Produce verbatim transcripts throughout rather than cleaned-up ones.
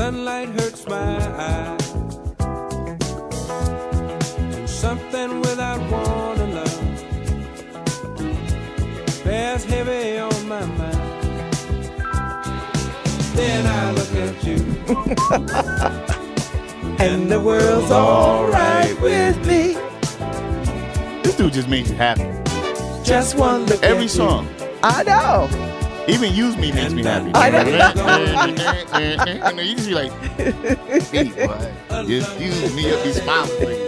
sunlight hurts my eyes. And something without wanna love bears heavy on my mind. Then I look at you. And the world's alright with me. This dude just makes you happy. Just one look Every at song. You. I know. Even Use Me makes me happy. I know. You just be like, hey, boy, just use me up, be smiling.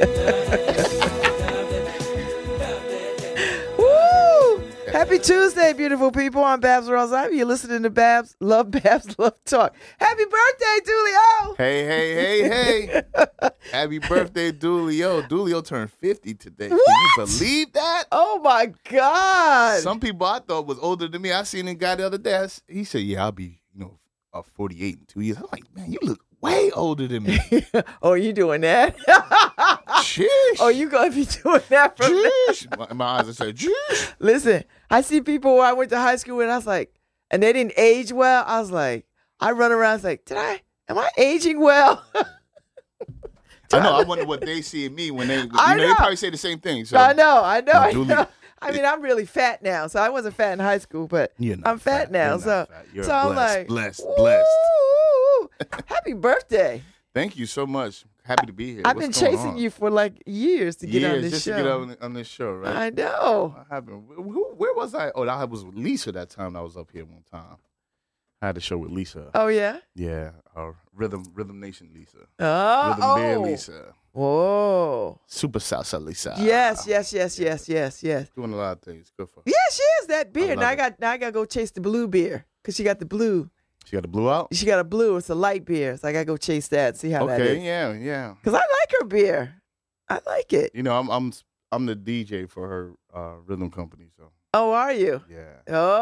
Woo! Happy Tuesday, beautiful people. I'm Babs Rosal. You're listening to Babs Love Babs Love Talk. Happy birthday, Dulio. Hey, hey, hey, hey. Happy birthday, Dulio. Dulio turned fifty today. What? Can you believe that? Oh, my God. Some people I thought was older than me. I seen a guy the other day. He said, yeah, I'll be, you know, uh, forty-eight in two years. I'm like, man, you look way older than me. Oh, you doing that? Sheesh. Oh, you going to be doing that from now? my, my eyes are saying, Sheesh. Listen, I see people who I went to high school with, I was like, and they didn't age well. I was like, I run around, I was like, did I, am I aging well? I know. I wonder what they see in me when they, you I know, know. they probably say the same thing. So I know, I know, I Duly- know. I mean, I'm really fat now, so I wasn't fat in high school, but You're not I'm fat, fat. now. You're so, not fat. You're so I'm blessed, like, blessed, "Ooh, blessed." Happy birthday! Thank you so much. Happy to be here. I've What's been going chasing on? you for like years to get Years on this just show. to get on, on this show, right? I know. What happened? Who, where was I? Oh, I was with Lisa that time. I was up here one time. I had a show with Lisa. Oh yeah. Yeah, uh, Rhythm Rhythm Nation Lisa. Oh. Rhythm Bear oh. Lisa. Whoa. Super Salsa Lisa. Yes, yes, yes, yes, yes, yes. Doing a lot of things. Good for her. Yeah, she is that beer. love Now I it. got now I gotta go chase the blue beer because she got the blue. She got the blue out? She got a blue. It's a light beer, so I gotta go chase that. See how that Okay, is. yeah, yeah. Cause I like her beer. I like it. You know, I'm I'm I'm the D J for her uh, rhythm company, so Oh, are you? yeah,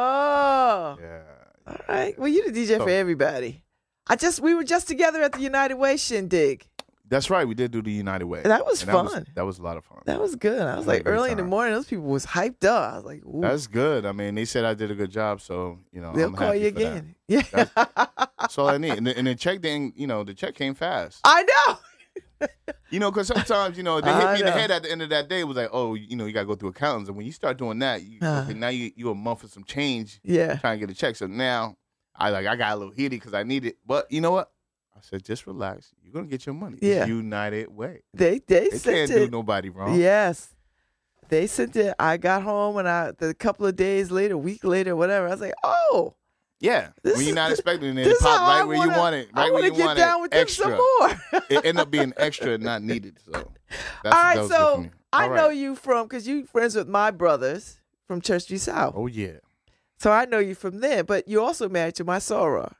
Oh. yeah. All right. Well, you the D J So- for everybody. I just we were just together at the United Way shindig. That's right. We did do the United Way. That was And fun. That was, that was a lot of fun. That was good. I was Had a like great early in the time. morning. Those people was hyped up. I was like, ooh, That's good. I mean, they said I did a good job, so you know, they'll I'm call happy you for that. again. Yeah. That's all I need. And the, and the check didn't, you know, the check came fast. I know. You know, because sometimes, you know, they hit I me in the know. head at the end of that day. It was like, oh, you know, you got to go through accountants. And when you start doing that, you, Uh. okay, now you you a month for some change Yeah. trying to get a check. So now I like I got a little heated because I need it. But you know what? I said, just relax. You're going to get your money. It's Yeah. United Way. They they, They sent can't it. do nobody wrong. Yes. They sent it. I got home and I a couple of days later, a week later, whatever. I was like, oh, Yeah. This when you're is- not expecting it, this it is pop how right I where wanna, you want it. I Right want where to you get want down it. with them Extra. some more. It ended up being extra and not needed. So that's, All right, that was good for so me. I All right. know you from because you friends with my brothers from Church Street South. Oh, yeah. So I know you from there, but you're also married to my Sora.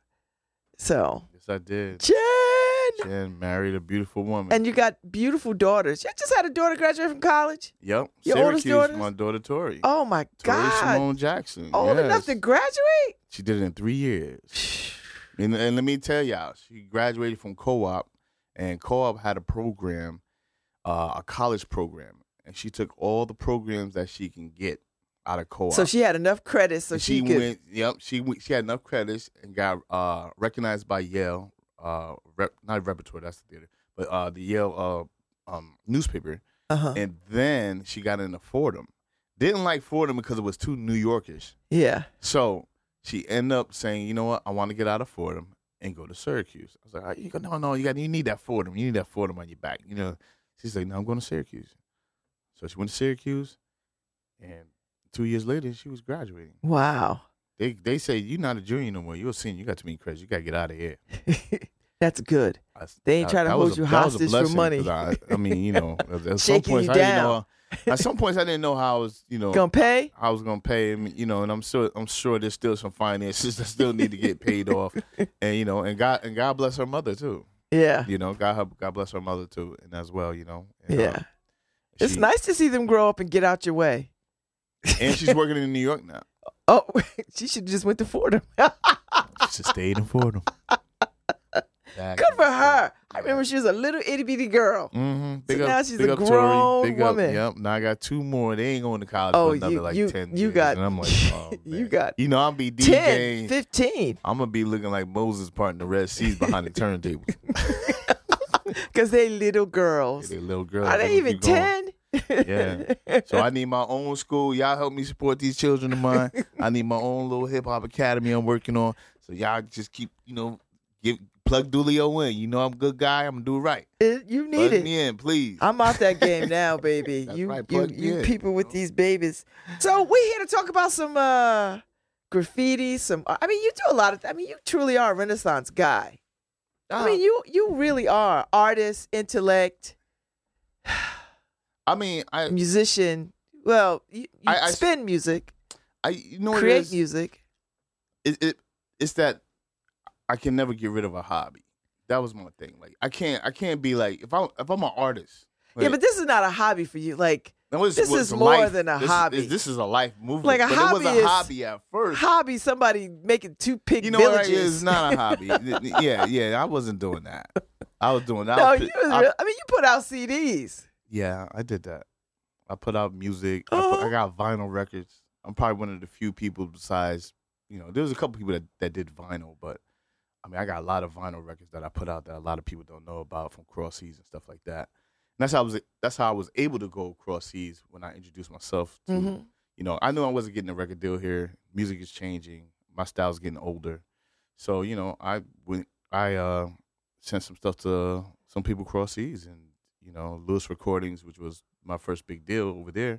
So Yes, I did. Jen, Jen married a beautiful woman. and you got beautiful daughters. You just had a daughter graduate from college. Yep. Your oldest Syracuse, daughters? my daughter Tori. Oh my Tori God, Simone Jackson. old yes. enough to graduate. She did it in three years. And, and let me tell y'all, she graduated from co-op, and co-op had a program, uh, a college program, and she took all the programs that she can get out of co-op. So she had enough credits, so And she, she could. went. Yep, she went, she had enough credits and got uh, recognized by Yale. Uh, rep, not repertoire, that's the theater, but uh, the Yale uh, um, newspaper. Uh-huh. And then she got into Fordham. Didn't like Fordham because it was too New Yorkish. Yeah. So she ended up saying, you know what, I want to get out of Fordham and go to Syracuse. I was like, oh, you go, no, no, you got, you need that Fordham. You need that Fordham on your back. You know, she's like, no, I'm going to Syracuse. So she went to Syracuse, and two years later, she was graduating. Wow. They they say, you're not a junior no more. You're a senior. You got too many credits. You got to get out of here. That's good. I, They ain't trying to that hold was a- you that was a hostage for blessing, money. 'cause I, I mean, you know, at, at some Shaking points you I didn't down. know. At some points I didn't know how I was, you know, Gonna pay? I was gonna pay him, you know, and I'm sure I'm sure there's still some finances that still need to get paid off, and you know, and God and God bless her mother too, Yeah. you know, God God bless her mother too, and as well, you know, and, Yeah. um, It's she- nice to see them grow up and get out your way. and she's working in New York now. Oh, she should just went to Fordham. She stayed in Fordham. Good for her. I remember she was a little itty bitty girl. Mm-hmm. Big So up, now she's big a up Tori. grown Big woman. Up. Yep. Now I got two more. They ain't going to college Oh, for another you- like you- ten you years. got- and I'm like, oh, you man. got You know, I'll be DJing. ten, fifteen. I'm going to be looking like Moses parting the Red Seas behind the turntable. Because they little girls. They little girls. Are they gonna even keep going. ten? Yeah. So I need my own school. Y'all help me support these children of mine. I need my own little hip hop academy I'm working on. So y'all just keep, you know, give plug Dulio in. You know I'm a good guy. I'm gonna do it right. It- you need Plug it. me in, please. I'm off that game now, baby. That's you, right, you, plug me you in. people with these babies. So we here to talk about some uh, graffiti. Some, I mean, you do a lot of. I mean, you truly are a Renaissance guy. I mean, you you really are artist, intellect, I mean, I, musician. Well, you, you I- I- spin music, I, you know what it create is? music. It, it, it's that I can never get rid of a hobby. That was my thing. Like I can't, I can't be like if I if I'm an artist. Yeah, but this is not a hobby for you. Like no, it's, this well, is it's a more life. than a this hobby. Is, this is a life movement. Like a but hobby it was a is- hobby at first. hobby, somebody making two pig You know what? villages. It's not a hobby. yeah, yeah. I wasn't doing that. I was doing that. No, I, you was I- real, I mean, you put out C Ds. yeah, I did that. I put out music. I, Uh-huh. put, I got vinyl records. I'm probably one of the few people besides, you know, there was a couple people that, that did vinyl, but I mean, I got a lot of vinyl records that I put out that a lot of people don't know about from Cross Seas and stuff like that. And that's how I was. That's how I was able to go Cross Seas when I introduced myself to. Mhm. You know, I knew I wasn't getting a record deal here. Music is changing. My style's getting older. So you know, I went. I uh, sent some stuff to some people Cross Seas, and you know, Lewis Recordings, which was my first big deal over there.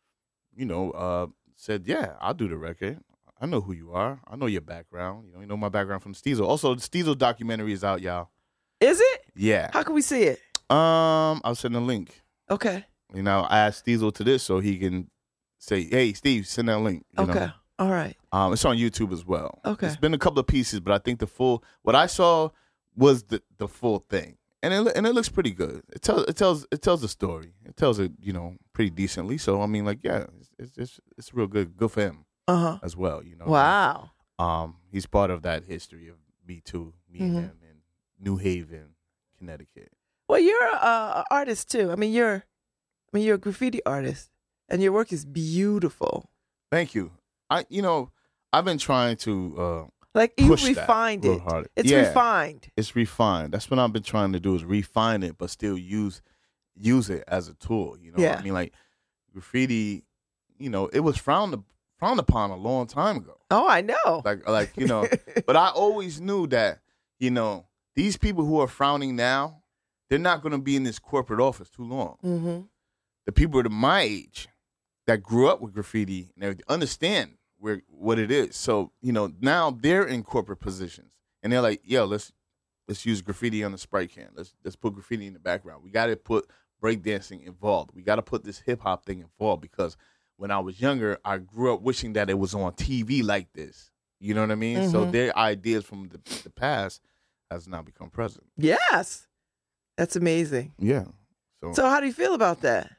You know, uh, said, yeah, I'll do the record. I know who you are. I know your background. You know, you know my background from Steezel. Also, the Steezel documentary is out, y'all. Is it? Yeah. How can we see it? Um, I'll send a link. Okay. You know, I asked Steezel to this so he can say, hey, Steve, send that link. You Okay. know? All right. Um, it's on YouTube as well. Okay. It's been a couple of pieces, but I think the full, what I saw was the, the full thing. And it and it looks pretty good. It tells it tells it tells the story. It tells it, you know, pretty decently. So I mean, like, yeah, it's it's it's, it's real good. Good for him Uh huh. as well. You know. Wow. Um, he's part of that history of Me Too, me and Mhm. him in New Haven, Connecticut. Well, you're a, a artist too. I mean, you're, I mean, you're a graffiti artist, and your work is beautiful. Thank you. I you know I've been trying to uh, Like you push refined that real it. hard. It's Yeah. refined. It's refined. That's what I've been trying to do is refine it, but still use use it as a tool. You know, Yeah. I mean, like graffiti. You know, it was frowned frowned upon a long time ago. Oh, I know. Like, like you know, but I always knew that you know these people who are frowning now, they're not going to be in this corporate office too long. Mm-hmm. The people that are my age that grew up with graffiti and they understand where what it is. So you know now they're in corporate positions and they're like, yo, let's let's use graffiti on the spray can. Let's let's put graffiti in the background. We got to put breakdancing involved. We got to put this hip hop thing involved because when I was younger, I grew up wishing that it was on T V like this. You know what I mean? So Mhm. their ideas from the, the past has now become present. Yes, that's amazing. Yeah. So, So, how do you feel about that?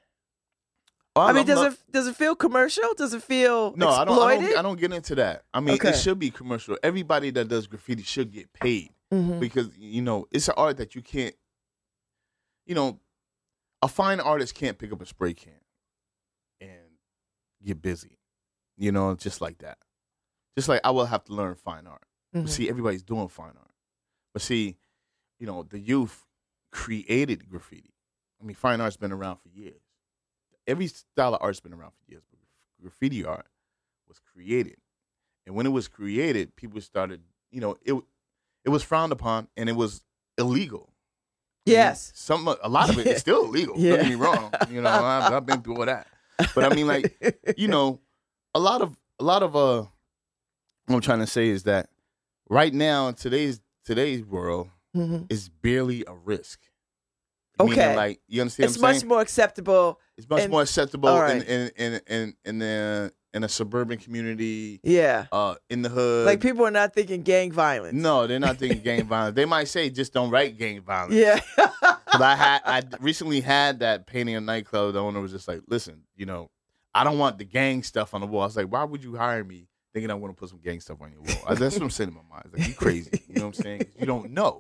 Oh, I mean, I'm does not- it does it feel commercial? Does it feel No, I don't, I exploited? don't. I don't get into that. I mean, Okay. it should be commercial. Everybody that does graffiti should get paid Mhm. because you know it's an art that you can't. You know, a fine artist can't pick up a spray can and get busy. You know, just like that. Just like I will have to learn fine art. Mhm. But see, everybody's doing fine art. But see, you know, the youth created graffiti. I mean, fine art's been around for years. Every style of art's been around for years, but graffiti art was created. And when it was created, people started, you know, it it was frowned upon and it was illegal. Yes. Some a lot of it is still illegal. Yeah. Don't get me wrong. You know, I've, I've been through all that. But I mean, like, you know, a lot of a lot of uh, what I'm trying to say is that right now in today's today's world Mhm. is barely a risk. Okay. Meaning, like, you understand It's what I'm much saying? more acceptable. It's much and- more acceptable all right. in in in in in, the, in a suburban community, Yeah. uh, in the hood. Like people are not thinking gang violence. no, they're not thinking gang violence. They might say just don't write gang violence. Yeah. But I had I recently had that painting a nightclub. The owner was just like, "Listen, you know, I don't want the gang stuff on the wall." I was like, "Why would you hire me thinking I want to put some gang stuff on your wall?" I, that's what I'm saying in my mind. It's like, you crazy. You know what I'm saying? You don't know.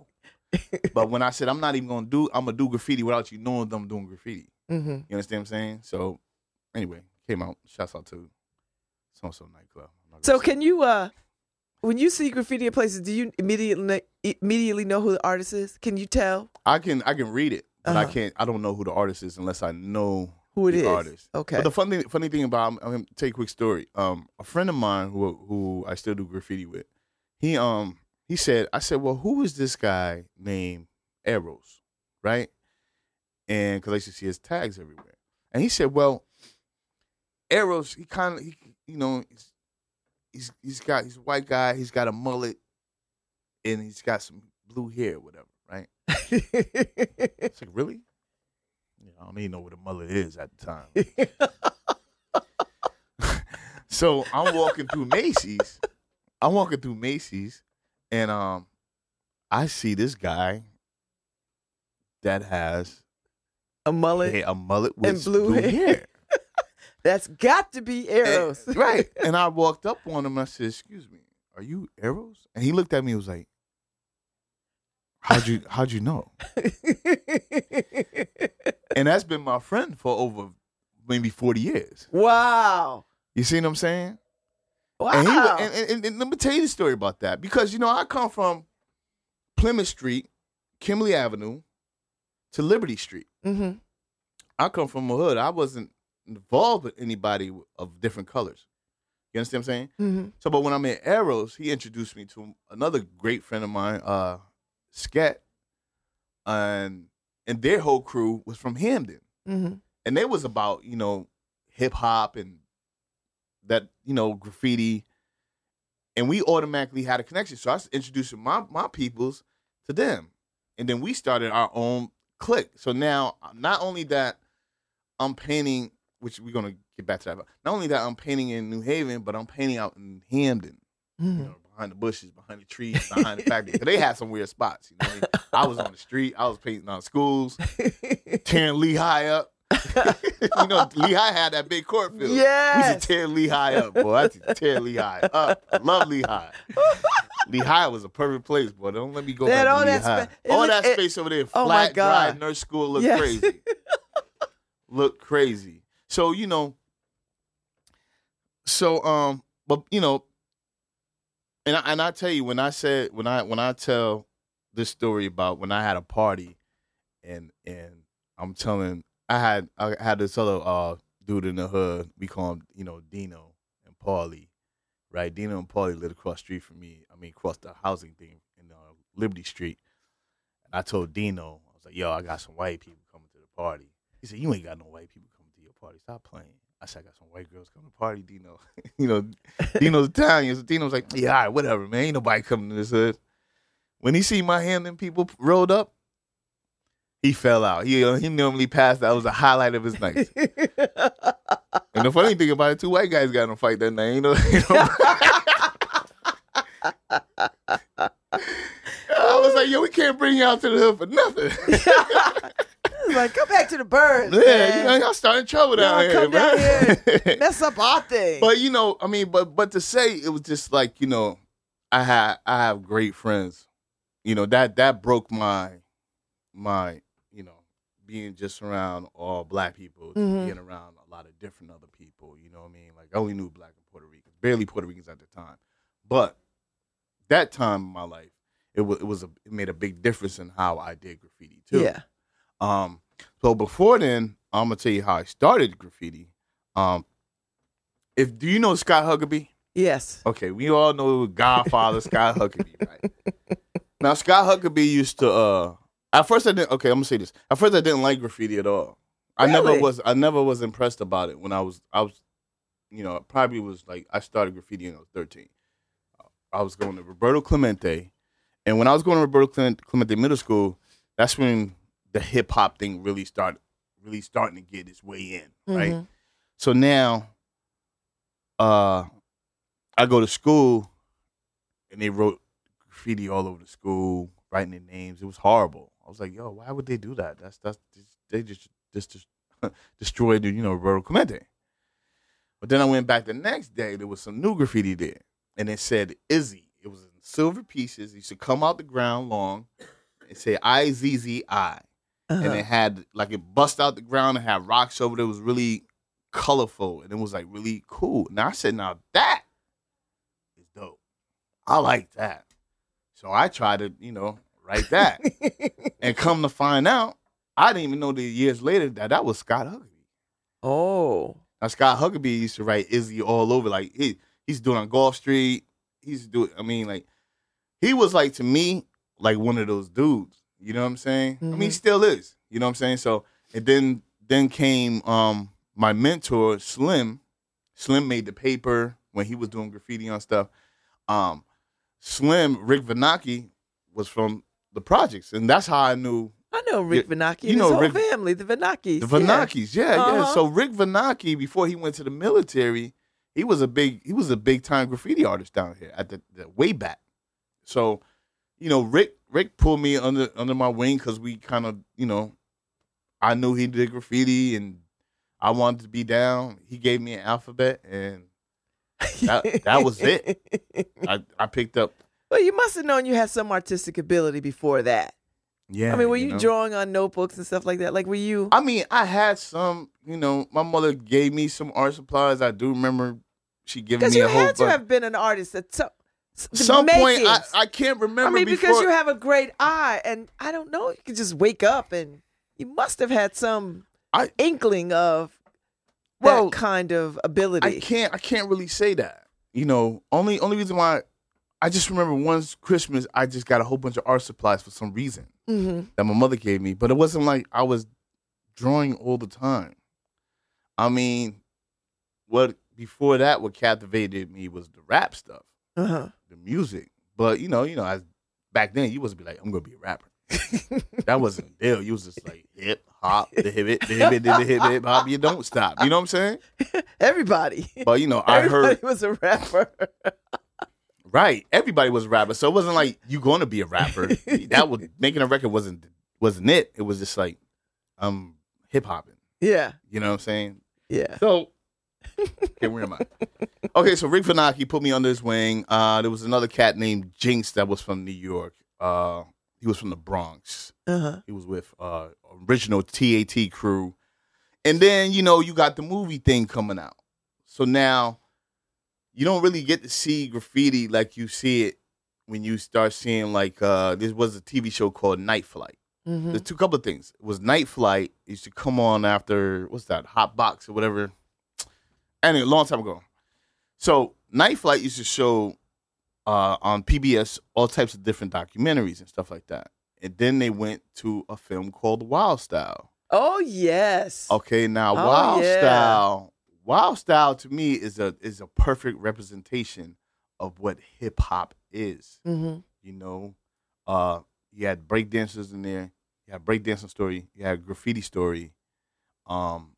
But when I said I'm not even gonna do, I'm gonna do graffiti without you knowing that I'm doing graffiti. Mm-hmm. You understand what I'm saying? So anyway, came out. Shouts out to so and so nightclub. So can you, uh, when you see graffiti in places, do you immediately immediately know who the artist is? Can you tell? I can I can read it, but Uh-huh. I can't. I don't know who the artist is unless I know Who it the is? artist. Okay. But the funny funny thing about I'm, I'm gonna tell you a quick story. Um, a friend of mine who who I still do graffiti with, he um he said I said, well, who is this guy named Eros, right? And because I used to see his tags everywhere, and he said, well, Eros, he kind of he you know he's, he's he's got he's a white guy, he's got a mullet, and he's got some blue hair, whatever, right? It's like, really? Yeah, I don't even know what a mullet is at the time. So I'm walking through Macy's. I'm walking through Macy's, and um, I see this guy that has A mullet a, a mullet with and blue, blue hair. hair. That's got to be Eros. And- right. And I walked up on him and I said, excuse me, are you Eros? And he looked at me and was like, How'd you how'd you know? And that's been my friend for over maybe forty years. Wow. You see what I'm saying? Wow. And, he, and, and, and let me tell you the story about that. Because, you know, I come from Plymouth Street, Kimberly Avenue, to Liberty Street. mm-hmm. I come from a hood. I wasn't involved with anybody of different colors. You understand what I'm saying? Mm-hmm. So, but when I met Eros, he introduced me to another great friend of mine, uh, Sket, and and their whole crew was from Hamden, Mm-hmm. and they was about you know hip hop and that you know graffiti, and we automatically had a connection. So I was introducing my my peoples to them, and then we started our own clique. So now, not only that I'm painting, which we're gonna get back to that. But not only that I'm painting in New Haven, but I'm painting out in Hamden. Mm-hmm. You know, behind the bushes, behind the trees, behind the factory. 'Cause they had some weird spots. You know, what I, mean? I was on the street. I was painting on schools, tearing Lehigh up. You know, Lehigh had that big court field. We Yes. used to tear Lehigh up, boy. I used to tear Lehigh up. I love Lehigh. Lehigh was a perfect place, boy. Don't let me go That- back all to that Lehigh. spa- it all look- that it- space over there, oh my flat, dry, God. nurse school, looked Yes. crazy. Looked crazy. So, you know, so, um, but, you know, and I, and I tell you, when I said, when I, when I tell this story about when I had a party and, and I'm telling, I had, I had this other, uh, dude in the hood, we call him, you know, Dino and Paulie, right? Dino and Paulie lived across the street from me. I mean, across the housing thing in uh, Liberty Street. And I told Dino, I was like, yo, I got some white people coming to the party. He said, you ain't got no white people coming to your party. Stop playing. I said, I got some white girls coming to the party, Dino. You know, Dino's Italian. So Dino's like, yeah, all right, whatever, man. Ain't nobody coming to this hood. When he see my Hamden people rolled up, he fell out. He uh, he normally passed. That was a highlight of his night. And the funny thing about it, two white guys got in a fight that night. You know, you know? I was like, yo, we can't bring you out to the hood for nothing. Like, come back to the birds. Yeah, man. you know, y'all starting trouble down Y'all here, come man. down here and mess up our thing. But you know, I mean, but but to say it was just like, you know, I had I have great friends. You know, that that broke my my, you know, being just around all black people, to Mhm. being around a lot of different other people, you know what I mean? Like I only knew black and Puerto Ricans, barely Puerto Ricans at the time. But that time in my life, it was it was a it made a big difference in how I did graffiti too. yeah. Um, so before then, I'm gonna tell you how I started graffiti. Um, if do you know Scott Huckabee? Yes. Okay, we all know Godfather Scott Huckabee, right? Now Scott Huckabee used to. Uh, at first I didn't. Okay, I'm gonna say this. At first I didn't like graffiti at all. I never Really? was. I never was impressed about it when I was. I was, you know, probably was like I started graffiti when I was thirteen. I was going to Roberto Clemente, and when I was going to Roberto Clemente, Clemente Middle School, that's when the hip hop thing really started, really starting to get its way in, right? Mhm. So now, uh, I go to school, and they wrote graffiti all over the school, writing their names. It was horrible. I was like, yo, why would they do that? That's that's they just just, just destroyed, you know, Roberto Clemente. But then I went back the next day. There was some new graffiti there, and it said Izzy. It was in silver pieces. It used to come out the ground long, It said I Z Z I. Uh-huh. And it had, like, it bust out the ground and had rocks over it. It was really colorful, and it was, like, really cool. Now, I said, now, that is dope. I like that. So I tried to, you know, write that. And come to find out, I didn't even know that years later that that was Scott Huckabee. Oh. Now, Scott Huckabee used to write Izzy all over. Like, he, he's doing on Gulf Street. He's doing, I mean, like, he was, like, to me, like, one of those dudes. You know what I'm saying? Mm-hmm. I mean, he still is. You know what I'm saying? So, and then then came um, my mentor, Slim. Slim made the paper when he was doing graffiti on stuff. Um, Slim, Rick Venaki, was from the projects. And that's how I knew. I know Rick yeah, Venaki you and know his whole Rick, family, the Venakis. The Venakis, yeah, yeah. Uh-huh. yeah. So Rick Venaki, before he went to the military, he was a big he was a big time graffiti artist down here at the, the way back. So, you know, Rick Rick pulled me under under my wing because we kind of, you know, I knew he did graffiti and I wanted to be down. He gave me an alphabet and that that was it. I, I picked up. Well, you must have known you had some artistic ability before that. Yeah. I mean, were you, you know? drawing on notebooks and stuff like that? Like, were you? I mean, I had some, you know, my mother gave me some art supplies. I do remember she giving me you a whole had to have been an artist at some, some point. I, makings. I can't remember. I mean, before. because you have a great eye, and I don't know, you could just wake up and you must have had some I, inkling of that well, kind of ability. I can't. I can't really say that. You know, only only reason why I just remember once Christmas, I just got a whole bunch of art supplies for some reason mm-hmm. that my mother gave me, but it wasn't like I was drawing all the time. I mean, what before that, what captivated me was the rap stuff, uh-huh. the music. But you know, you know, I, back then you wasn't be like, I'm gonna be a rapper. That wasn't a deal. You was just like hip hop, the hip it, the hip it, the hip hip hop. You don't stop. You know what I'm saying? Everybody. But you know, I Everybody heard was a rapper. Right, everybody was a rapper, so it wasn't like you going to be a rapper. That was making a record wasn't wasn't it. It was just like I'm hip hopping. Yeah, you know what I'm saying. Yeah. So, okay, where am I? Okay, so Rick Venaki put me under his wing. Uh, there was another cat named Jinx that was from New York. Uh, he was from the Bronx. Uh-huh. He was with uh, original T A T crew, and then you know you got the movie thing coming out. So now. You don't really get to see graffiti like you see it when you start seeing like uh, there was a T V show called Night Flight. Mm-hmm. There's two couple of things. It was Night Flight. It used to come on after what's that Hot Box or whatever. Anyway, a long time ago. So Night Flight used to show uh, on P B S all types of different documentaries and stuff like that. And then they went to a film called Wild Style. Oh yes. Okay, now oh, Wild yeah. Style. Wild Style to me is a is a perfect representation of what hip hop is. Mm-hmm. You know, uh, you had break dancers in there. You had break dancing story. You had graffiti story, um,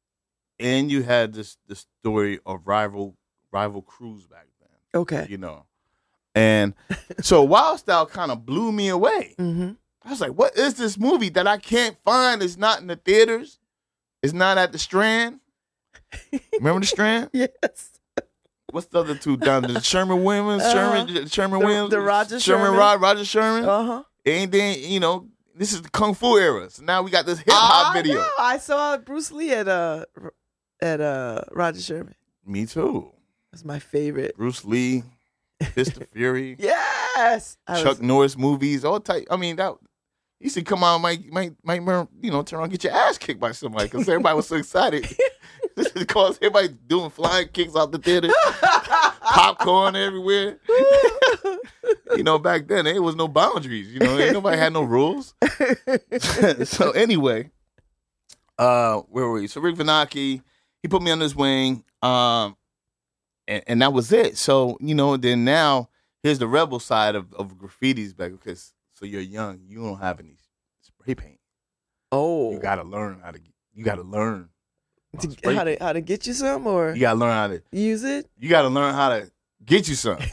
and you had this the story of rival rival crews back then. Okay, you know, and so Wild Style kind of blew me away. Mm-hmm. I was like, "What is this movie that I can't find? It's not in the theaters. It's not at the Strand." Remember the Strand? Yes. What's the other two down there? The Sherman Williams, uh-huh. Sherman, Sherman the, Williams, the Roger Sherman, Sherman, Rod, Roger Sherman. Uh huh. And then you know this is the Kung Fu era, so now we got this hip hop I video. know. I saw Bruce Lee at uh at uh Roger Sherman. Me too. That's my favorite. Bruce Lee, Fist of Fury, Yes. I Chuck was... Norris movies, all type. I mean that. You should come out, might, might, might, you know, turn around and get your ass kicked by somebody because everybody was so excited. This is cause everybody doing flying kicks out the theater, popcorn everywhere. You know, back then there was no boundaries. You know, ain't nobody had no rules. So anyway, uh, where were we? So Rick Venaki, he put me on his wing, um, and, and that was it. So you know, then now here's the rebel side of, of graffiti's back because. So you're young. You don't have any spray paint. Oh, you gotta learn how to. You gotta learn to, how to how to get you some, or you gotta learn how to use it. You gotta learn how to get you some.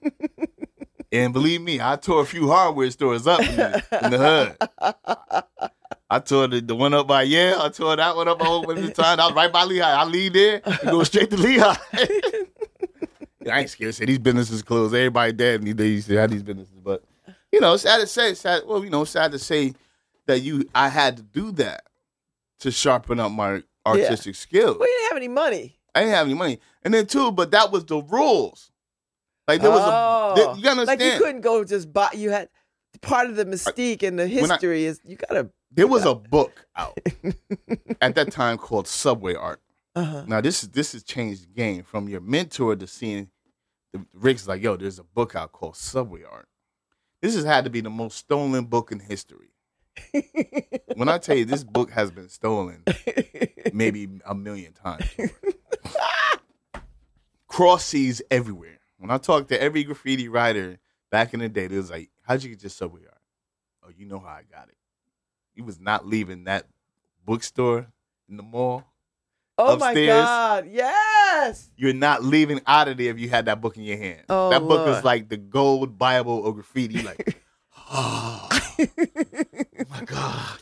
And believe me, I tore a few hardware stores up in the, in the hood. I tore the, the one up by Yale. I tore that one up over the time. I was right by Lehigh. I leave there and go straight to Lehigh. I ain't scared to say these businesses closed. Everybody dead. They used to have these businesses, but. you know, sad to say, sad. Well, you know, sad to say that you, I had to do that to sharpen up my artistic skills. Well, you didn't have any money. I didn't have any money, and then too, but that was the rules. Like there was oh. a, there, you gotta understand. Like you couldn't go just buy. You had part of the mystique and the history I, is you gotta. There was a book out at that time called Subway Art. Uh-huh. Now this is this has changed the game from your mentor to seeing the Rick's like, yo, there's a book out called Subway Art. This has had to be the most stolen book in history. When I tell you this book has been stolen maybe a million times. Cross seas everywhere. When I talked to every graffiti writer back in the day, they was like, how'd you get your Subway Art? Oh, you know how I got it. You was not leaving that bookstore in the mall. Oh upstairs. My God! Yes. You're not leaving out of there if you had that book in your hand. Oh, that book Lord. is like the gold Bible of graffiti. Like, oh, oh my God.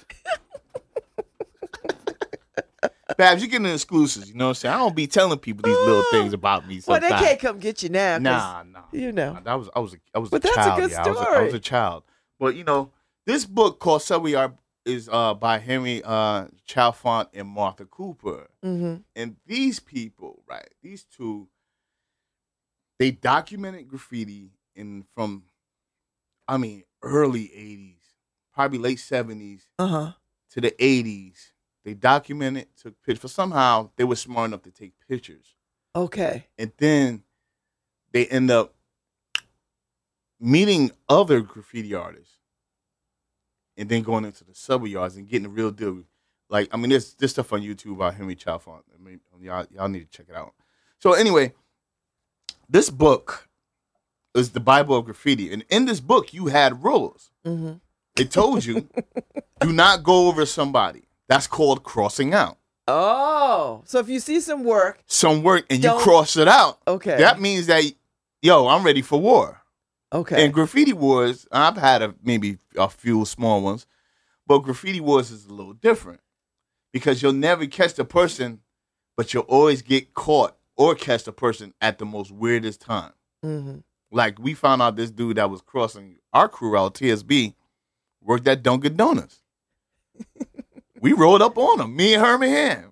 Babs, you're getting the exclusives. You know what I'm saying? I don't be telling people these little things about me. Well, Sometimes. they can't come get you now. 'cause, Nah, nah. You know. Nah, that was I was a, I was But a that's a child. good yeah. I was a, I story. was a child. But you know, this book called Subway Art is uh, by Henry uh, Chalfant and Martha Cooper. Mm-hmm. And these people, right? These two, they documented graffiti in from, I mean, early eighties, probably late seventies Uh huh. to the eighties. They documented, took pictures. For somehow they were smart enough to take pictures. Okay. And then they end up meeting other graffiti artists and then going into the subway yards and getting the real deal. Like, I mean, there's this stuff on YouTube about Henry Chalfant. I mean, y'all, y'all need to check it out. So anyway, this book is the Bible of graffiti. And in this book, you had rules. Mm-hmm. It told you, do not go over somebody. That's called crossing out. Oh, so if you see some work, Some work and you Don't- cross it out. okay. That means that, yo, I'm ready for war. Okay. And graffiti wars, I've had a, maybe a few small ones, but graffiti wars is a little different because you'll never catch the person, but you'll always get caught or catch the person at the most weirdest time. Mm-hmm. Like we found out this dude that was crossing our crew out, T S B, worked at Dunkin' Donuts. We rolled up on him, me and Herman Ham.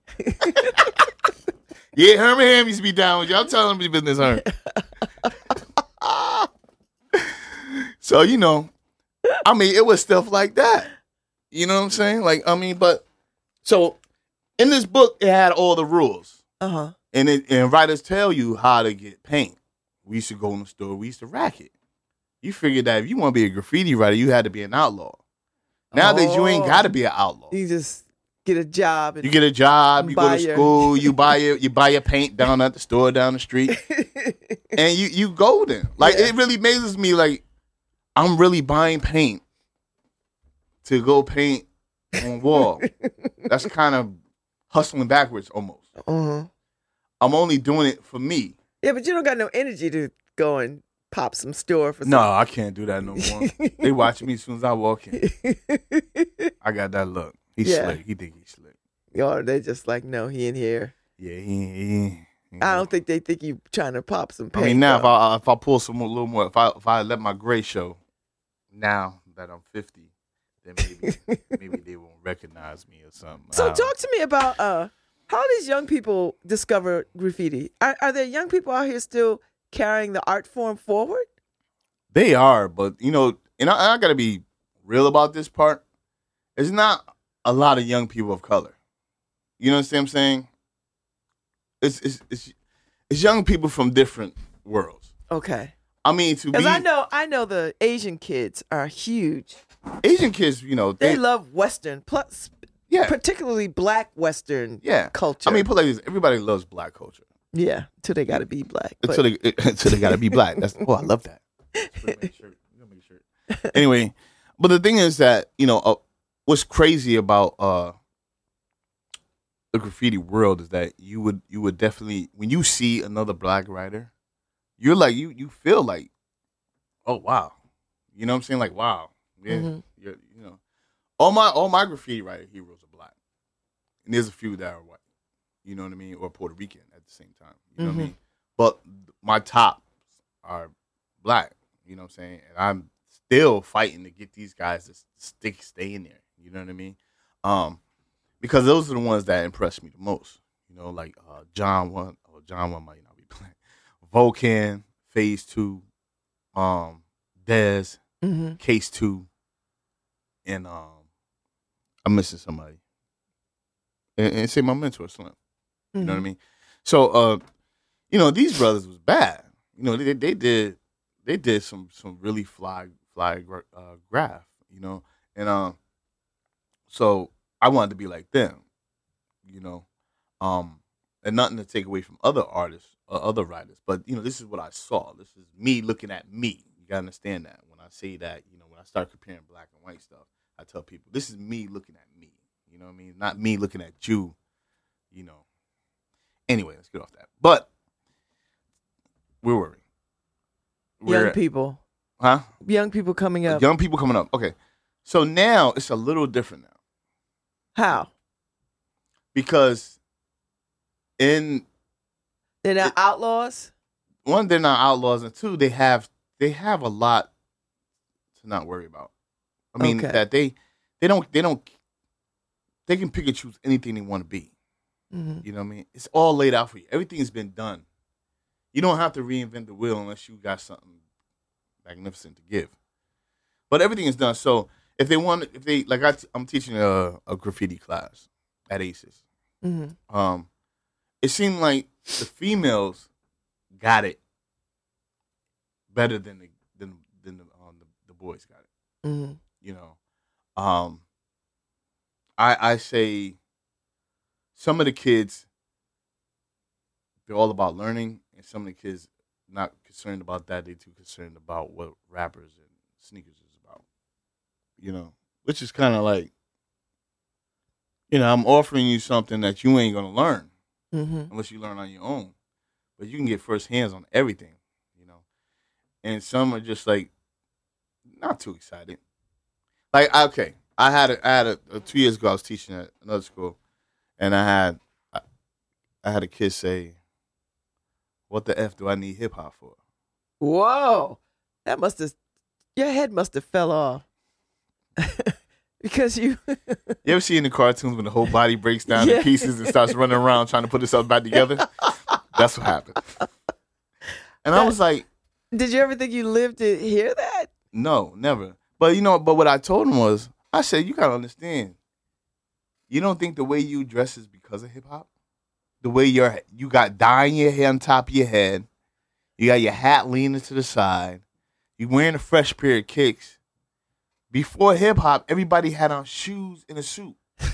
Yeah, Herman Ham used to be down with you. I'm telling him his business, Herman. So, you know, I mean, it was stuff like that. You know what I'm saying? Like, I mean, but so in this book, it had all the rules. Uh-huh. And it, and writers tell you how to get paint. We used to go in the store, we used to rack it. You figured that if you want to be a graffiti writer, you had to be an outlaw. Nowadays, you ain't Oh. got to be an outlaw. You just get a job. And You get a job, you go Buy to your- school, you buy your you buy your paint down at the store down the street, and you you golden. Like Yeah. it really amazes me. Like I'm really buying paint to go paint on wall. That's kind of hustling backwards almost. uh-huh. I'm only doing it for me. Yeah, but you don't got no energy to go and pop some store for No, I can't do that no more. They watch me as soon as I walk in. some. I got that look. He's Yeah. slick. He think he's slick. Or they just like, no, he in here. Yeah, he. he, he I don't think they think you trying to pop some I paint. mean, now if though. I if I pull some more, a little more, if I if I let my gray show, now that I'm fifty, then maybe maybe they won't recognize me or something. I So don't- talk to me about uh, how these young people discover graffiti. Are, are there young people out here still carrying the art form forward? They are, but you know, and I, I got to be real about this part. It's not a lot of young people of color. You know what I'm saying? It's it's it's, it's young people from different worlds. Okay. I mean, to be Because I know, I know the Asian kids are huge. Asian kids, you know, They they, love Western, plus yeah, particularly Black Western yeah. culture. I mean, put like this: everybody loves black culture yeah, till they got to be black. But, until they until they got to be black. That's oh, I love that. Make a shirt. You gotta make a shirt. Anyway, but the thing is that you know uh, what's crazy about uh, the graffiti world is that you would you would definitely when you see another black writer, you're like you you feel like, oh wow, you know what I'm saying? Like wow, yeah, Mhm. you're, you know, all my all my graffiti writer heroes are black, and there's a few that are white. You know what I mean, or Puerto Rican at the same time. You know Mhm. what I mean? But my tops are black. You know what I'm saying? And I'm still fighting to get these guys to stick stay in there. You know what I mean? Um, because those are the ones that impressed me the most. You know, like uh, John one. Oh, John one might not be playing. Volcan, Phase Two, um, Dez, Mm-hmm. Case Two, and um, I'm missing somebody. And, and say my mentor, Slim. You know what I mean? So, uh, you know, these brothers was bad. You know, they they did they did some some really fly fly uh, graph. You know, and um, so I wanted to be like them. You know, um, and nothing to take away from other artists or other writers, but you know, this is what I saw. This is me looking at me. You gotta understand that when I say that, you know, when I start comparing black and white stuff, I tell people this is me looking at me. You know what I mean? Not me looking at you. You know. Anyway, let's get off that. But where were we? Young people. Huh? Young people coming up. Young people coming up. Okay. So now it's a little different now. How? Because in They're not it, outlaws? one, they're not outlaws, and two, they have they have a lot to not worry about. I mean Okay. that they they don't they don't they can pick and choose anything they want to be. Mm-hmm. You know what I mean? It's all laid out for you. Everything's been done. You don't have to reinvent the wheel unless you got something magnificent to give. But everything is done. So if they want, if they like, I t- I'm teaching a, a graffiti class at Aces. Mm-hmm. Um, it seemed like the females got it better than the than than the um, the, the boys got it. Mm-hmm. You know, um, I I say some of the kids, they're all about learning, and some of the kids not concerned about that. They too concerned about what rappers and sneakers is about. You know, which is kind of like, you know, I'm offering you something that you ain't gonna learn Mm-hmm. unless you learn on your own, but you can get first hands on everything. You know, and some are just like not too excited. Like, okay, I had a, I had a, a two years ago I was teaching at another school, and I had I, I had a kid say, "What the f do I need hip hop for?" Whoa. That must have, your head must have fell off. Because you. You ever see in the cartoons when the whole body breaks down Yeah. in pieces and starts running around trying to put itself back together? That's what happened. And I was like, Did you ever think you lived to hear that? no, never. But you know, but what I told him was, I said, you gotta understand. You don't think the way you dress is because of hip hop? The way you're, you got dye in your hair on top of your head, you got your hat leaning to the side, you wearing a fresh pair of kicks. Before hip hop, everybody had on shoes and a suit.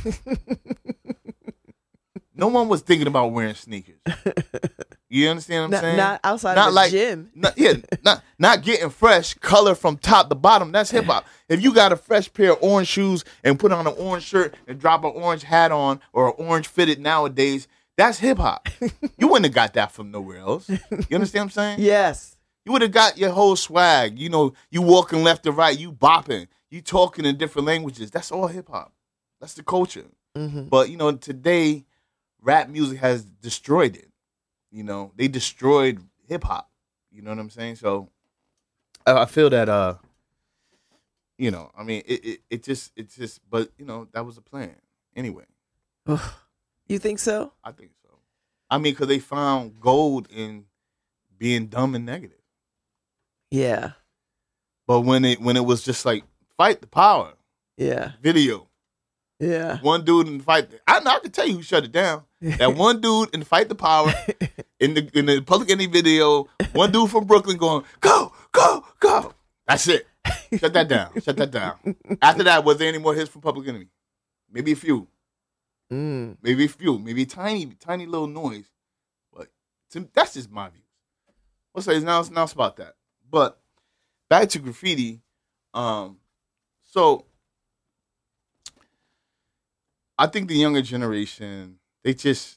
No one was thinking about wearing sneakers. You understand what I'm Not, saying? not outside Not of the like- gym. Not, yeah, not not getting fresh color from top to bottom. That's hip hop. If you got a fresh pair of orange shoes and put on an orange shirt and drop an orange hat on or an orange fitted nowadays, that's hip hop. You wouldn't have got that from nowhere else. You understand what I'm saying? Yes. You would have got your whole swag. You know, you walking left to right, you bopping, you talking in different languages. That's all hip hop. That's the culture. Mm-hmm. But you know, today, rap music has destroyed it. You know, they destroyed hip hop. You know what I'm saying? So I I feel that, uh, you know, I mean, it, it, it just, it's just, but you know, that was the plan. Anyway, You think so? I think so. I mean, because they found gold in being dumb and negative. Yeah. But when it when it was just like fight the power Yeah. video, Yeah. one dude in fight, I know I can tell you who shut it down. That one dude in Fight the Power in the in the Public Enemy video, one dude from Brooklyn going, go, go, go. That's it. Shut that down. Shut that down. After that, was there any more hits from Public Enemy? Maybe a few. Mm. Maybe a few. Maybe a tiny, tiny little noise. But to, that's just my view. Let's say now, now it's about that. But back to graffiti. Um, so I think the younger generation, they just,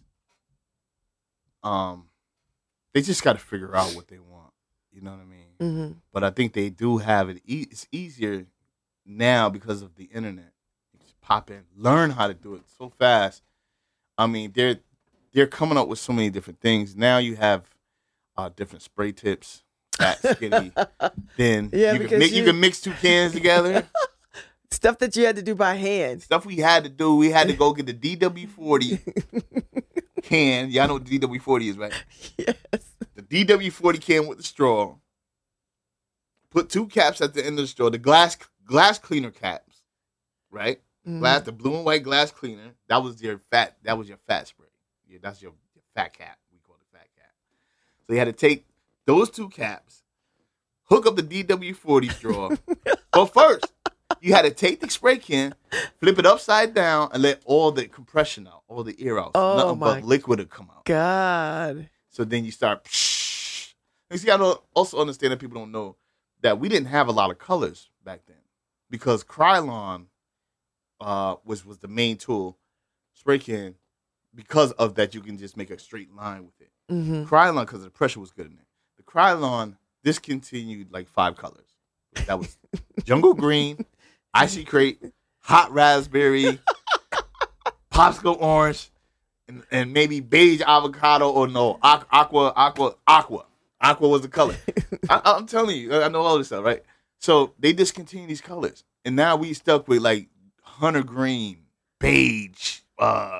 um, they just got to figure out what they want. You know what I mean? Mm-hmm. But I think they do have it. E- it's easier now because of the internet. It's pop in, learn how to do it so fast. I mean, they're they're coming up with so many different things. Now you have uh, different spray tips. fat, skinny, thin. Yeah, you because can, mix, you you- can mix two cans together. Stuff that you had to do by hand. Stuff we had to do. We had to go get the D W forty can. Y'all know what the D W forty is, right? Yes. The D W forty can with the straw. Put two caps at the end of the straw. The glass glass cleaner caps, right? Mhm. Glass, the blue and white glass cleaner. That was your fat. That was your fat spray. Yeah, that's your, your fat cap. We call it fat cap. So you had to take those two caps, hook up the D W forty straw. But first, you had to take the spray can, flip it upside down, and let all the compression out, all the air out. So Oh, nothing my but liquid would come out. God. So then you start. Psh. You see, I don't also understand that people don't know that we didn't have a lot of colors back then because Krylon uh, was was the main tool. Spray can, because of that, you can just make a straight line with it. Mm-hmm. Krylon, because the pressure was good in there. The Krylon discontinued like five colors. That was jungle green, icy crate, hot raspberry, popsicle orange, and, and maybe beige avocado or no aqua aqua aqua aqua. Aqua was the color. I, I'm telling you, I know all this stuff, right? So they discontinued these colors, and now we stuck with like hunter green, beige, uh,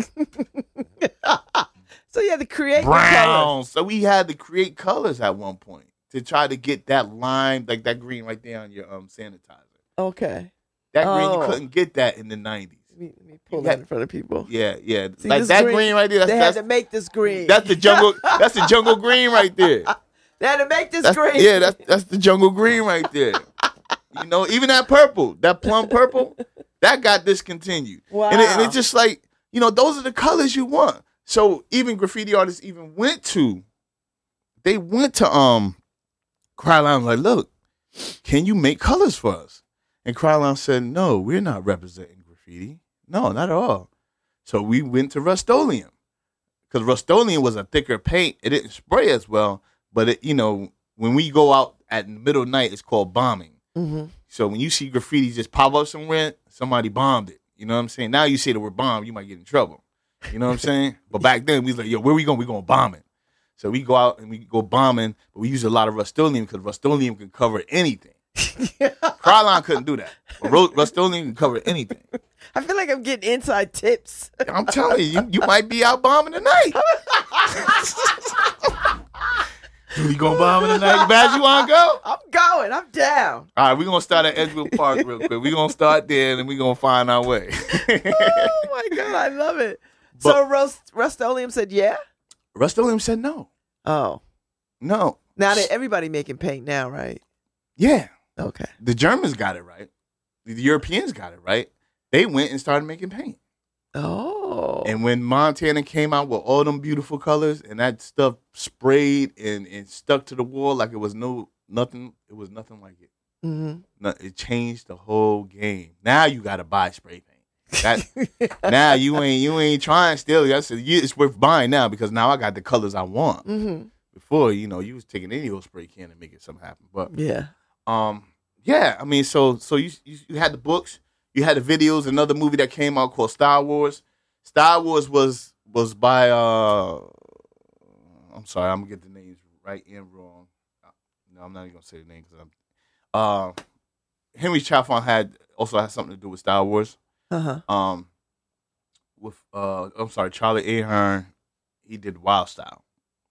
So you had to create your colors. brown. So we had to create colors at one point to try to get that lime, like that green right there on your um sanitizer. Okay. That green, Oh. you couldn't get that in the nineties. Let me, let me pull You that had- in front of people. Yeah, yeah. See, like this that green- green, right there. That's, They that's, had to make this green. that's the jungle. That's the jungle green right there. They had to make this That's, green. yeah, that's that's the jungle green right there. You know, even that purple, that plum purple, that got discontinued. Wow. And, it, and it's just like, you know, those are the colors you want. So even graffiti artists even went to, they went to um, Krylon like, look, can you make colors for us? And Krylon said, no, we're not representing graffiti. No, not at all. So we went to Rust-Oleum. Because Rust-Oleum was a thicker paint. It didn't spray as well. But, it, you know, when we go out at the middle of the night, it's called bombing. Mm-hmm. So when you see graffiti just pop up somewhere, somebody bombed it. You know what I'm saying? Now you say the word bomb, you might get in trouble. You know what I'm saying? But back then, we was like, yo, where we going? We going bombing. So we go out and we go bombing, but we use a lot of Rust-Oleum because Rust-Oleum can cover anything. Krylon couldn't do that. But Ro- Rust-Oleum can cover anything. I feel like I'm getting inside tips. I'm telling you, you, you might be out bombing tonight. You gonna bomb in the night? Bad you wanna go? I'm going. I'm down. All right, we're gonna start at Edgewood Park real quick. We're gonna start there and then we're gonna find our way. Oh my God, I love it. so Rust Rust-Oleum said yeah? Rust-Oleum said no. Oh. No. Now that everybody making paint now, right? Yeah. Okay. The Germans got it right. The Europeans got it right. They went and started making paint. Oh. And when Montana came out with all them beautiful colors and that stuff sprayed and, and stuck to the wall like it was no nothing, it was nothing like it. Mm-hmm. No, it changed the whole game. Now you gotta buy spray paint. That now you ain't you ain't trying still. I said it's worth buying now because now I got the colors I want. Mm-hmm. Before, you know, you was taking any old spray can and making something happen. But Yeah. um, yeah, I mean, so so you, you you had the books, you had the videos. Another movie that came out called Star Wars. Star Wars was was by uh, I'm sorry, I'm gonna get the names right and wrong. No, I'm not even gonna say the name because I'm. Uh, Henry Chaffon had also had something to do with Star Wars. Uh-huh. Um, with uh, I'm sorry, Charlie Ahern, he did Wild Style.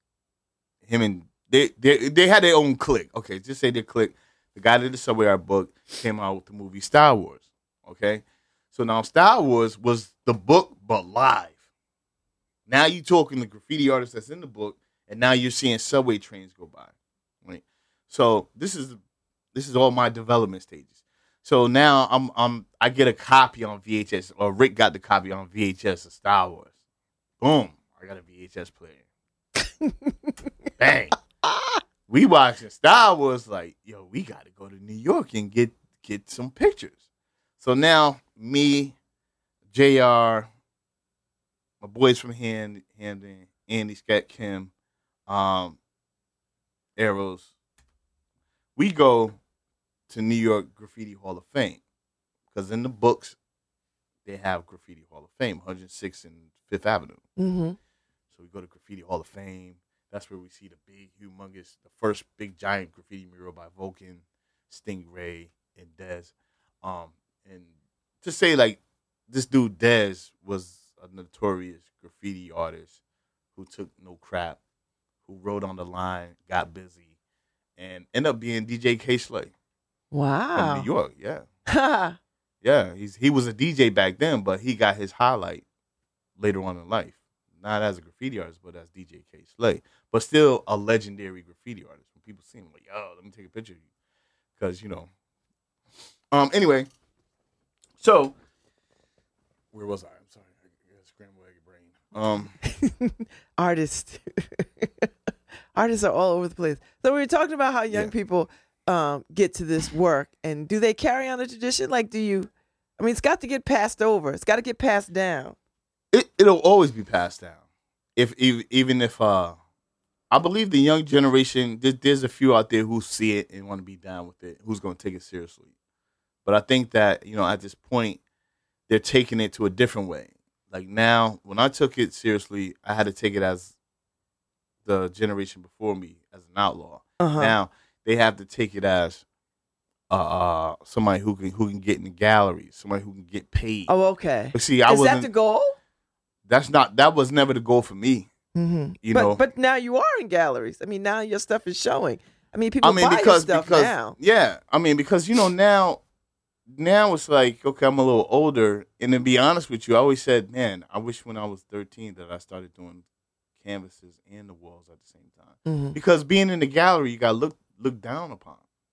Him and they they they had their own clique. Okay, just say their clique. The guy that did the Subway Art book came out with the movie Star Wars. Okay, so now Star Wars was the book but live. Now you talking the graffiti artist that's in the book, and now you're seeing subway trains go by. Right. So this is this is all my development stages. So now I'm I'm I get a copy on V H S, or Rick got the copy on V H S of Star Wars. Boom! I got a V H S player. Bang! We watching Star Wars like, yo, we got to go to New York and get get some pictures. So now me, J R, my boys from Hand, Hamden, Andy, Scat, Kim, um, Arrows, we go to New York Graffiti Hall of Fame because in the books they have Graffiti Hall of Fame, one oh sixth and Fifth Avenue. Mm-hmm. So we go to Graffiti Hall of Fame. That's where we see the big, humongous, the first big giant graffiti mural by Vulcan, Stingray, and Dez. Um, and to say like this dude Dez was a notorious graffiti artist who took no crap, who wrote on the line, got busy, and ended up being D J K Slay Wow. from New York. Yeah, yeah. He's he was a D J back then, but he got his highlight later on in life. Not as a graffiti artist, but as D J K Slay. But still a legendary graffiti artist. When people see him, like, yo, let me take a picture of you. Because, you know. Um. Anyway, so, where was I? I'm sorry. I got a scrambled egg brain. Um. Artists. Artists are all over the place. So we were talking about how young Yeah. people um, get to this work. And do they carry on the tradition? Like, do you, I mean, it's got to get passed over. It's got to get passed down. It, it'll always be passed down. If, if Even if, uh, I believe the young generation, there, there's a few out there who see it and want to be down with it, who's going to take it seriously. But I think that, you know, at this point, they're taking it to a different way. Like now, when I took it seriously, I had to take it as the generation before me, as an outlaw. Uh-huh. Now, they have to take it as uh, uh, somebody who can who can get in the galleries, somebody who can get paid. Oh, okay. But see, I Is that wasn't. the goal? That's not. That was never the goal for me. Mm-hmm. You but, know. But now you are in galleries. I mean, now your stuff is showing. I mean, people I mean, buy because your stuff because now. yeah, I mean, because you know now, now it's like okay, I'm a little older, and to be honest with you, I always said, man, I wish when I was thirteen that I started doing canvases and the walls at the same time. Mm-hmm. Because being in the gallery, you got look looked down upon.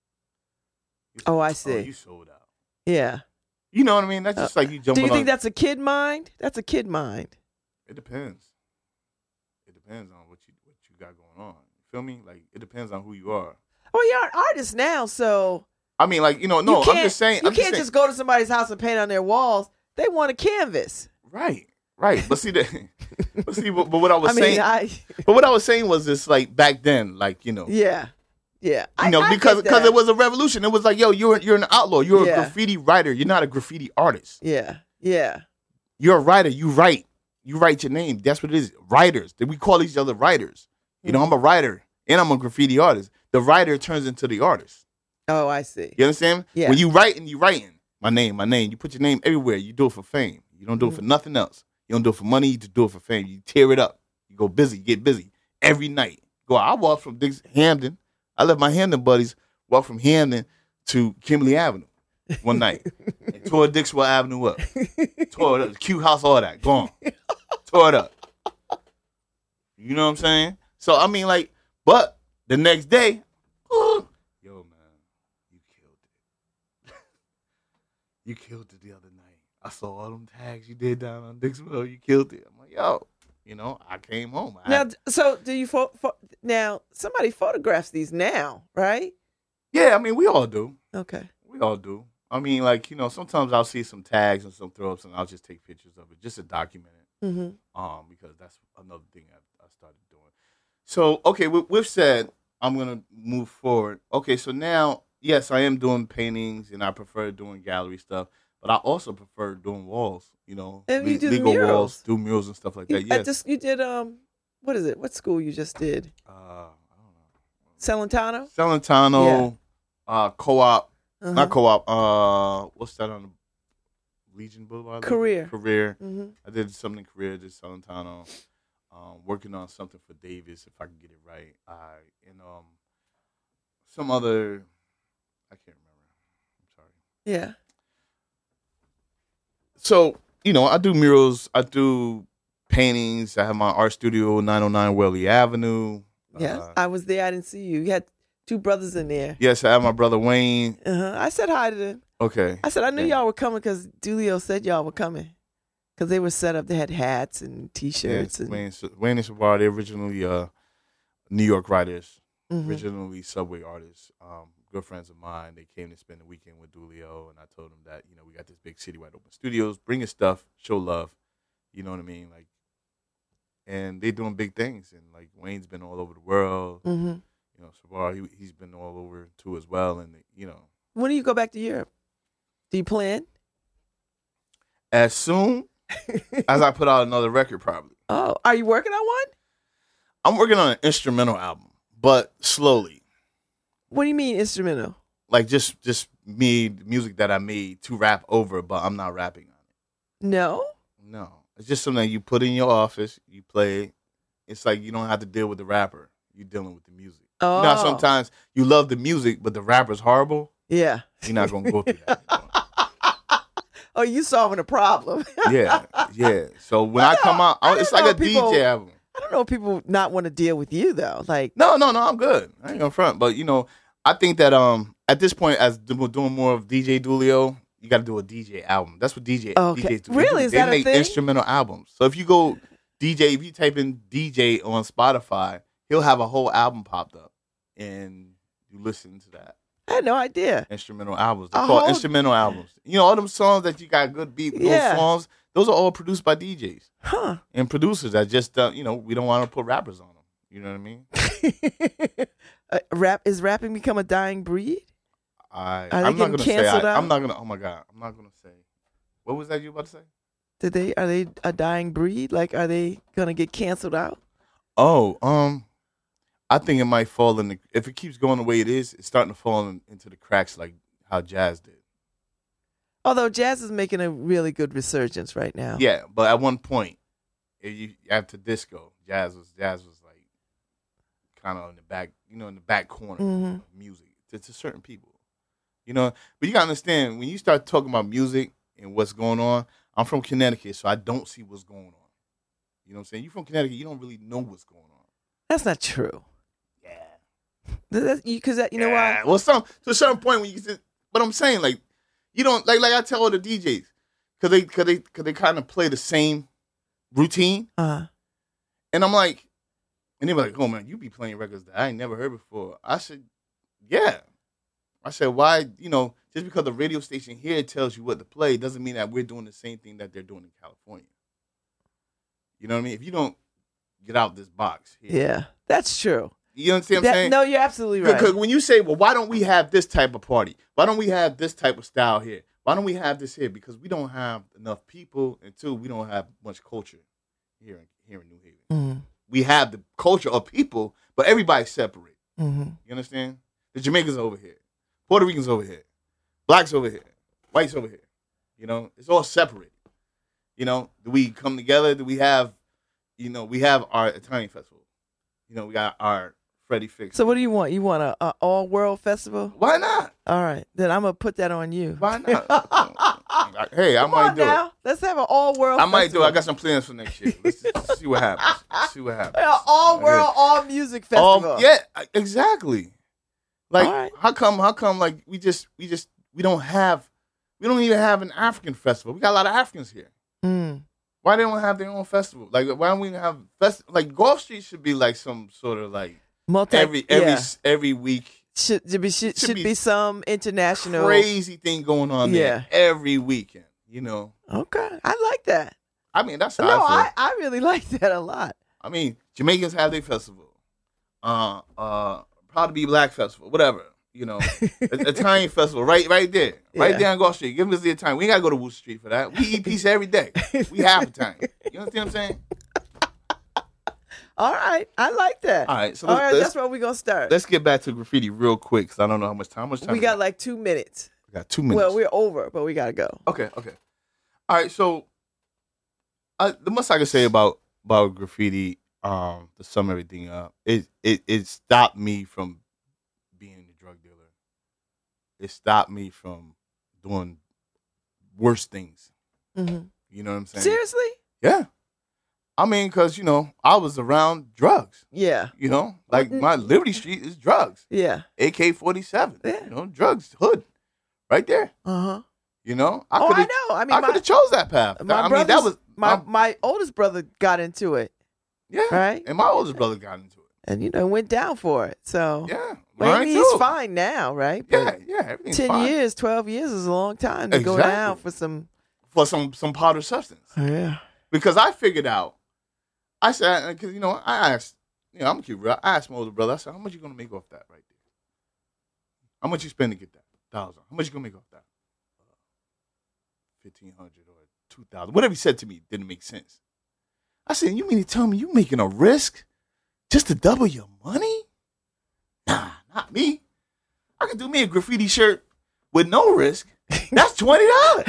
You Oh, I oh, see. you sold out. Yeah. You know what I mean? That's just like you Do jumping. you think on, that's a kid mind? That's a kid mind. It depends. It depends on what you what you got going on. You feel me? Like it depends on who you are. Oh, you're an artist now, so I mean, like you know, no, you I'm just saying. You I'm can't just, just go to somebody's house and paint on their walls. They want a canvas. right, right. But see that. but see, but, but what I was I mean, saying. I But what I was saying was this, like back then, like you know, yeah, yeah. you know, I, I because get because that. it was a revolution. It was like, yo, you're you're an outlaw. You're Yeah. a graffiti writer. You're not a graffiti artist. Yeah, yeah. You're a writer. You write. You write your name. That's what it is. Writers. We call each other writers. You know, I'm a writer and I'm a graffiti artist. The writer turns into the artist. Oh, I see. You understand? Yeah. When you write and you writing, my name, my name. You put your name everywhere. You do it for fame. You don't do it Mm-hmm. for nothing else. You don't do it for money. You just do it for fame. You tear it up. You go busy. You get busy every night. Go. I walk from Dix, Hamden. I left my Hamden buddies walk from Hamden to Kimberly Avenue one night and tore Dixwell Avenue up. Tore it up. The Q House, all that gone. Tore it up. You know what I'm saying? So I mean, like, but the next day, oh, yo, man, you killed it. You killed it the other night. I saw all them tags you did down on Dixwell. You killed it. I'm like, yo, you know, I came home. I Now, had- d- so do you? Pho- pho- now, somebody photographs these now, right? yeah, I mean, we all do. Okay. We all do. I mean, like, you know, sometimes I'll see some tags and some throw ups, and I'll just take pictures of it just to document it. Mm-hmm. Um, because that's another thing I, I started doing. So, okay, with, with said, I'm gonna move forward. Okay, so now, yes, I am doing paintings, and I prefer doing gallery stuff, but I also prefer doing walls. You know, And you le- do legal murals. walls, do murals and stuff like You, that. I Yes. just you did um, what is it? What school you just did? uh, I Celentano. don't know. Celentano, uh, co-op, Uh-huh. not co-op. Uh, what's that on the Legion Boulevard? Career. Career. Mm-hmm. I did something in career, did Celentano. Um, working on something for Davis, if I can get it right. I and um, some other, I can't remember. I'm sorry. Yeah. So you know, I do murals. I do paintings. I have my art studio, nine oh nine Welly Avenue. Yeah. Uh, I was there. I didn't see you. You had two brothers in there. yes, I have my brother Wayne. Uh-huh. I said hi to them. Okay. I said I knew Yeah. y'all were coming because Dulio said y'all were coming because they were set up. They had hats and T-shirts. Yeah, and, Wayne, Wayne and Savard, they're originally uh, New York writers, Mhm. originally Subway artists. Um, good friends of mine. They came to spend the weekend with Dulio, and I told them that, you know, we got this big citywide open studios. Bring your stuff, show love. You know what I mean? Like, and they're doing big things. And like Wayne's been all over the world. Mhm. You know, Savard, he, he's been all over too as well. And you know, When do you go back to Europe? Do you plan? as soon as I put out another record, probably. Oh, are you working on one? I'm working on an instrumental album, but slowly. What do you mean instrumental? Like just just me, music that I made to rap over, but I'm not rapping on it. No. No, it's just something you put in your office, you play it. It's like you don't have to deal with the rapper. You're dealing with the music. Oh. You know how sometimes you love the music, but the rapper's horrible? Yeah. You're not going to go through that. Oh, you solving a problem. yeah, yeah. So when I, I come out, I I it's don't like a know people- D J album. I don't know if people not want to deal with you though. Like, No, no, no, I'm good. I ain't gonna front. But, you know, I think that um at this point, as do- doing more of D J Dulio, you got to do a D J album. That's what D J Okay. D Js do. Really? They, do- Is they that a make thing? instrumental albums. So if you go D J, if you type in D J on Spotify, he'll have a whole album popped up, and you listen to that. I had no idea. Instrumental albums. They're A called whole- instrumental albums. You know, all them songs that you got good beat, Yeah. those songs, those are all produced by D Js Huh. and producers that just, uh, you know, we don't want to put rappers on them. You know what I mean? uh, rap is rapping become a dying breed? I, they I'm not getting going to say, canceled I, out? I'm not going to, oh my God, I'm not going to say. What was that you about to say? Did they are they a dying breed? Like, are they gonna get canceled out? Oh, um, I think it might fall in the, if it keeps going the way it is, it's starting to fall in, into the cracks like how jazz did. Although jazz is making a really good resurgence right now. Yeah, but at one point, if you, after disco, jazz was jazz was like kind of in the back, you know, in the back corner Mhm. of music to, to certain people, you know. But you gotta understand when you start talking about music and what's going on. I'm from Connecticut, so I don't see what's going on. You know what I'm saying? You from Connecticut, you don't really know what's going on. That's not true. Yeah, Because you, 'cause that, you know why? Well, some to a certain point when you get, but I'm saying like you don't like like I tell all the D Js because they because they because they kind of play the same routine. Uh, And I'm like, and they were like, oh, man, you be playing records that I ain't never heard before. I said, yeah. I said, why, you know, just because the radio station here tells you what to play doesn't mean that we're doing the same thing that they're doing in California. You know what I mean? If you don't get out this box here. yeah, that's true. You understand what That- I'm saying? no, you're absolutely right. Because when you say, well, why don't we have this type of party? Why don't we have this type of style here? Why don't we have this here? Because we don't have enough people, and two, we don't have much culture here in, here in New Haven. Mm-hmm. We have the culture of people, but everybody's separate. Mm-hmm. You understand? The Jamaicans over here, Puerto Ricans over here, blacks over here, whites over here. You know, it's all separate. You know, do we come together? Do we have, you know, we have our Italian festival. You know, we got our Freddie Fix. So what do you want? You want a, a all world festival? Why not? All right, then I'm gonna put that on you. Why not? Hey, I Come might on do now. it. Let's have an all world. I might do it. I got some plans for next year. Let's just see what happens. See what happens. all world, all music festival. Um, yeah, exactly. Like, All right. how come? How come? Like, we just, we just, we don't have, we don't even have an African festival. We got a lot of Africans here. Mm. Why they don't have their own festival? Like, why don't we have fest? Like, Gulf Street should be like some sort of like Multi, every every yeah. every week should there be should, should should be be some international. crazy thing going on Yeah. there every weekend. You know, Okay, I like that. I mean, that's how No, I feel. I, I really like that a lot. I mean, Jamaicans have their festival. Uh, uh, Proud to Be Black festival, whatever. You know, Italian festival, right, right there, right Yeah. there on Gulf Street. Give us the Italian. We ain't gotta go to Wooster Street for that. We eat pizza every day. We have Italian. You understand what I'm saying? All right, I like that. All right, so All let's, right, let's, that's where we're gonna start. let's get back to graffiti real quick because I don't know how much time. How much time We got like two minutes. we got two minutes. Well, we're over, but we gotta go. Okay, okay. All right, so uh, the most I can say about about graffiti, um, to sum everything up, it it it stopped me from being a drug dealer. It stopped me from doing worse things. hmm You know what I'm saying? Seriously? Yeah. I mean, because, you know, I was around drugs. Yeah, You know, like my Liberty Street is drugs. yeah. A K forty-seven. Yeah. You know, drugs, hood, right there. Uh huh. You know, I Oh, could I have know. I mean, I could my, have chose that path. my I mean, brothers, that was my my- my oldest brother got into it, yeah. right? And my oldest brother got into it. And you know went down for it. So Yeah. well, I Mine mean, he's too. fine now, right? Yeah, But yeah. Everything's ten fine. years, twelve years is a long time to go Exactly. down for some. For some some powder substance. Yeah. Because I figured out, I said, because, you know, I asked, you know, I'm cute, bro. I asked my older brother, I said, how much you going to make off that right there? How much you spend to get that? Thousand. How much you going to make off that? fifteen hundred or two thousand. Whatever he said to me didn't make sense. I said, you mean to tell me you making a risk just to double your money? Nah, not me. I could do me a graffiti shirt with no risk. That's twenty dollars.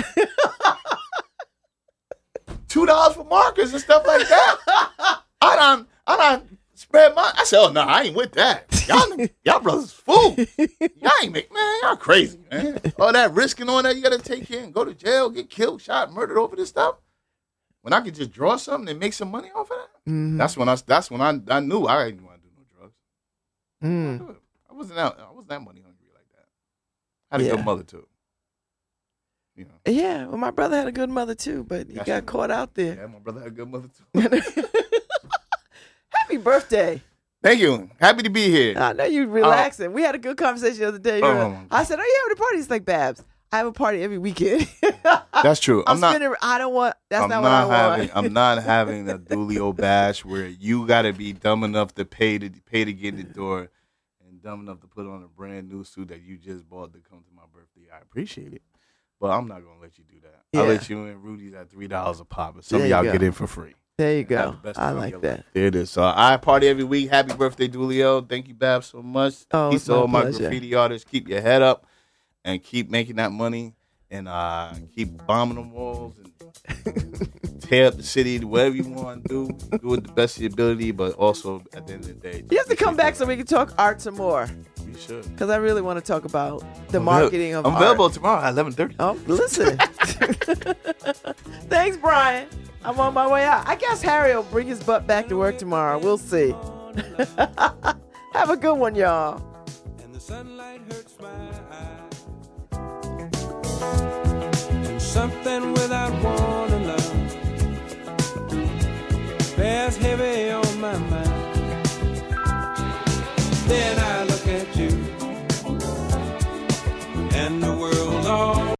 two dollars for markers and stuff like that. I done, I done spread my, I said, oh, no, I ain't with that. Y'all, y'all brothers fool. Y'all ain't make, man, y'all crazy, man. All that risking on that, you got to take care and go to jail, get killed, shot, murdered over this stuff. When I could just draw something and make some money off of that, mm-hmm. that's when I, that's when I, I knew I didn't want to do no drugs. Mm. I wasn't out, I wasn't that money hungry like that. I had a yeah. good mother, too. You know. Yeah, well, my brother had a good mother, too, but he that's got true. caught out there. Yeah, my brother had a good mother, too. Happy birthday. Thank you. Happy to be here. I know you relaxing. Uh, we had a good conversation the other day. Uh, I said, "Are you having a party?" He's like, "Babs, I have a party every weekend." That's true. I'm, I'm not. Spending, I don't want. That's I'm not, not what I having, want. I'm not having a Dulio bash where you got to be dumb enough to pay to pay to get in the door, and dumb enough to put on a brand new suit that you just bought to come to my birthday. I appreciate it, but I'm not gonna let you do that. Yeah. I'll let you in Rudy's at three dollars a pop, and some there of y'all get in for free. There you go. I like that. There it is. So I party every week. Happy birthday, Dulio. Thank you, Bab, so much. Oh, Peace to all my graffiti artists. Keep your head up and keep making that money and uh, keep bombing the walls and tear up the city, whatever you want to do. Do it the best of your ability, but also at the end of the day. You have to come back so we can talk art some more. We should. Because I really want to talk about the I'm marketing avail- of I'm art. available tomorrow at eleven thirty. Oh, listen. Thanks, Brian. I'm on my way out. I guess Harry will bring his butt back to work tomorrow. We'll see. Have a good one, y'all. And the sunlight hurts my eyes. And something without wanting love bears heavy on my mind. Then I look at you and the world's all